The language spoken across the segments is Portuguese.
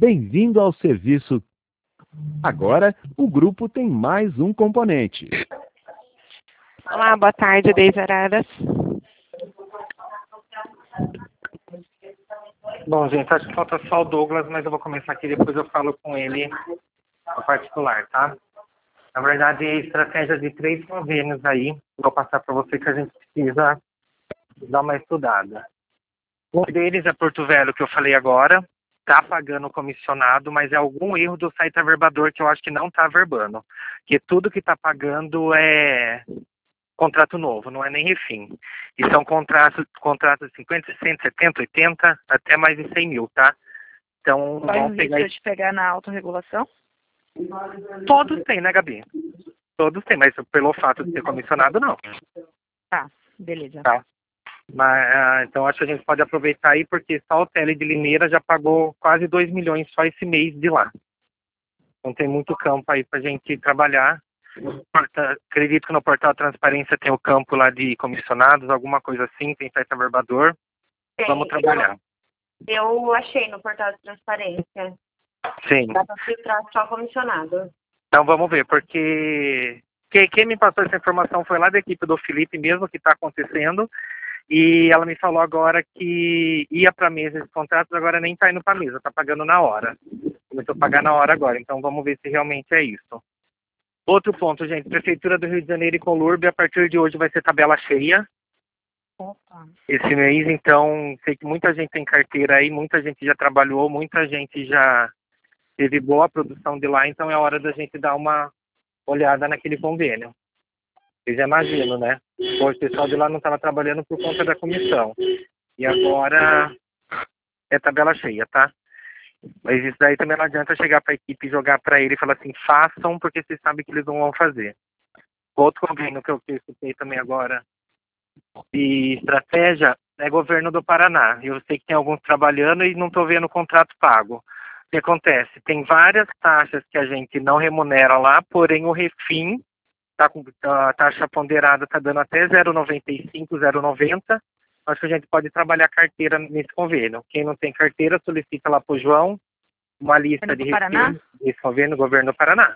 Bem-vindo ao serviço. Agora, o grupo tem mais um componente. Olá, boa tarde, Deise Araras. Bom, gente, acho que falta só o Douglas, mas eu vou começar aqui, depois eu falo com ele no particular, tá? Na verdade, estratégia de 3 convênios aí, vou passar para você que a gente precisa dar uma estudada. Um deles é Porto Velho, que eu falei agora, tá pagando o comissionado, mas é algum erro do site averbador que eu acho que não tá averbando. Porque tudo que tá pagando é contrato novo, não é nem refim. E são contratos de 50, 60, 70, 80, até mais de 100 mil, tá? Então, Vamos pegar de pegar na autorregulação? Todos têm, né, Gabi? Todos têm, mas pelo fato de ser comissionado, não. Tá, beleza. Tá. Mas, então, acho que a gente pode aproveitar aí, porque só o Tele de Limeira já pagou quase 2 milhões só esse mês de lá. Então, tem muito campo aí pra gente trabalhar. Acredito que no portal Transparência tem o campo lá de comissionados, alguma coisa assim, tem site averbador. Vamos trabalhar. Eu achei no portal de transparência. Sim. Dá para filtrar só comissionado. Então vamos ver, porque quem me passou essa informação foi lá da equipe do Felipe mesmo, que está acontecendo, e ela me falou agora que ia para a mesa esses contratos, agora nem está indo para a mesa, está pagando na hora. Começou a pagar na hora agora, então vamos ver se realmente é isso. Outro ponto, gente, Prefeitura do Rio de Janeiro e Conlurb, a partir de hoje vai ser tabela cheia. Opa. Esse mês, então, sei que muita gente tem carteira aí, muita gente já trabalhou, muita gente já teve boa produção de lá, então é hora da gente dar uma olhada naquele convênio. Vocês já imaginam, né? O pessoal de lá não estava trabalhando por conta da comissão. E agora é tabela cheia, tá? Mas isso daí também não adianta chegar para a equipe e jogar para ele e falar assim, façam, porque vocês sabem que eles não vão fazer. Outro convênio que eu escutei também agora de estratégia é governo do Paraná. Eu sei que tem alguns trabalhando e não estou vendo o contrato pago. O que acontece? Tem várias taxas que a gente não remunera lá, porém o refim, tá com a taxa ponderada, está dando até 0,95, 0,90. Acho que a gente pode trabalhar carteira nesse convênio. Quem não tem carteira, solicita lá para o João uma lista de refim desse convênio, governo do Paraná.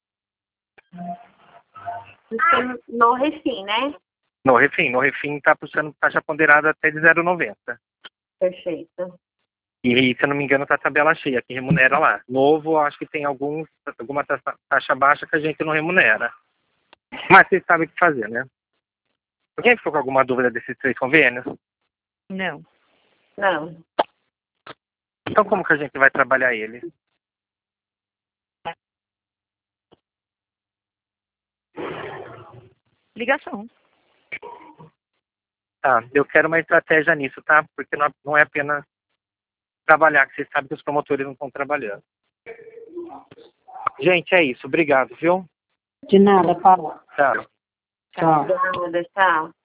No refim, né? No refim está puxando taxa ponderada até de 0,90. Perfeito. E, se eu não me engano, está a tabela cheia, que remunera lá. Novo, acho que tem alguma taxa baixa que a gente não remunera. Mas vocês sabem o que fazer, né? Alguém ficou com alguma dúvida desses 3 convênios? Não. Não. Então, como que a gente vai trabalhar eles? Ligação. Tá, eu quero uma estratégia nisso, tá? Porque não é apenas trabalhar, que vocês sabem que os promotores não estão trabalhando. Gente, é isso. Obrigado, viu? De nada, Paulo. Tchau. Tchau. Tchau.